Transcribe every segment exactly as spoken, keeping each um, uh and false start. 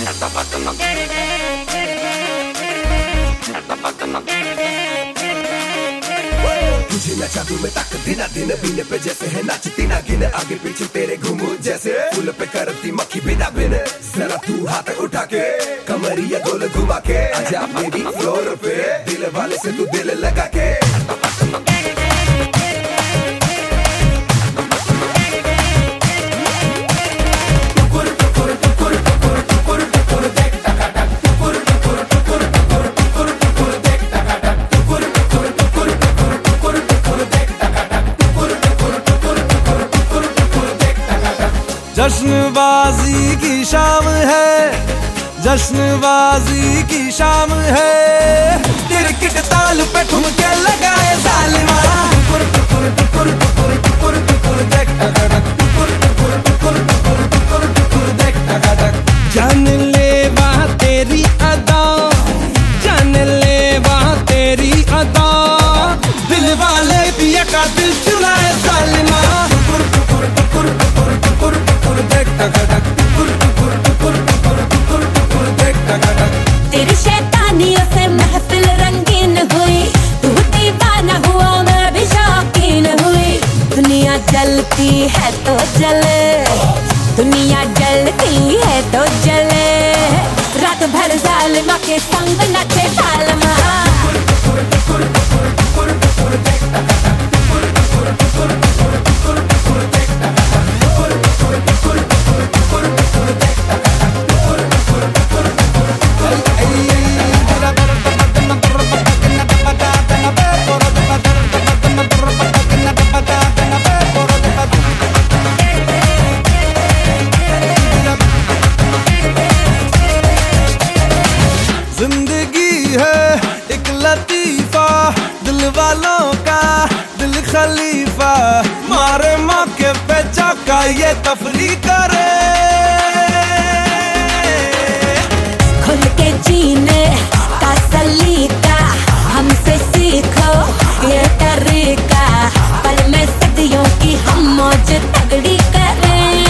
तुझे नचा दूं मैं तक दिन दिन बीने पे जैसे है नाचती ना गिन आगे पीछे तेरे घूमू जैसे फूल पे करती मक्खी बिना बिन जरा तू हाथ उठा के कमरिया गोल घुमा के आजा बेबी फ्लोर पे दिल वाले से तू दिल लगा के जश्नबाजी की शाम है, जश्नबाजी की शाम है, तिरकिट ताल पे ठुमके लगाए जालिमा। टुकुर टुकुर टुकुर टुकुर टुकुर टुकुर देख टक टुकुर टुकुर टुकुर टुकुर टुकुर टुकुर देख टक। जान ले वहाँ तेरी अदा, जान ले वहाँ तेरी अदा, दिल वाले पिया का दिल चुराए जालिमा। टुकुर टुकुर टुकुर टुकुर टुकुर टुकुर देख टक टुकुर टुकुर टुकुर टुकुर टुकुर टुकुर देख टक। तेरी शैतानियों से महफिल रंगीन हुई, तू दीवाना हुआ मैं भी शौकीन हुई। दुनिया जलती है तो जले, दुनिया जलती है तो जले, रात भर जालिमा के संग नचे जालिमा। जिंदगी है एक लतीफा, दिल वालों का दिल खलीफा, मारे मौके पे चौका ये तफरी करे। खुल के जीने का सलीका हमसे सीखो ये तरीका, पल में सदियों की हम मौज तगड़ी करें।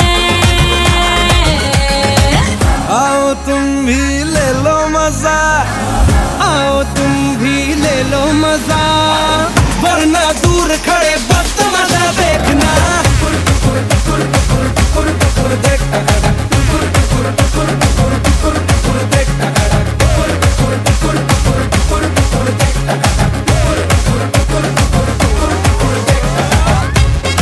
आओ तुम भी ले लो मजा, आओ तुम भी ले लो मजा, वरना दूर खड़े वक्त मजा देखना। टुकुर टुकुर टुकुर टुकुर टुकुर टुकुर देख टक टुकुर टुकुर टुकुर टुकुर टुकुर टुकुर देख टक टुकुर टुकुर टुकुर टुकुर टुकुर टुकुर देख टक टुकुर टुकुर टुकुर टुकुर टुकुर टुकुर देख टक।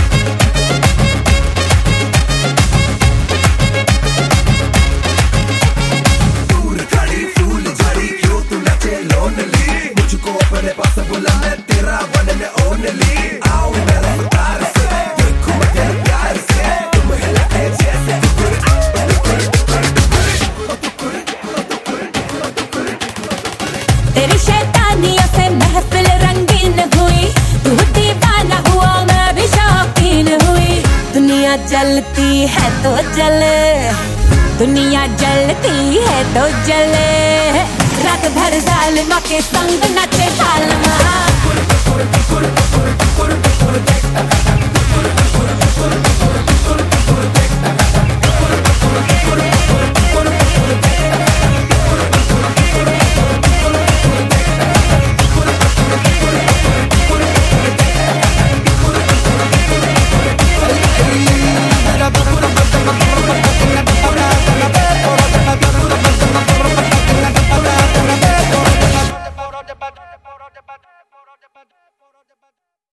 दूर खड़ी फूल झड़ी क्यों तू नचे लोनली, मुझको अपने पास बुला मैं तेरा बनने ओनली। आओ मेरा रफ्तार से देखो मगर प्यार से तुम हिलाए जैसे टुकुर टुकुर टुकुर टुकुर टुकुर टुकुर। तेरी शैतानियों से महफिल रंगीन हुई, तू दीवाना हुआ मैं भी शौकीन हुई। दुनिया जलती है तो जले, दुनिया जलती है तो जले, रात भर जालिमा के संग नचे जालिमा।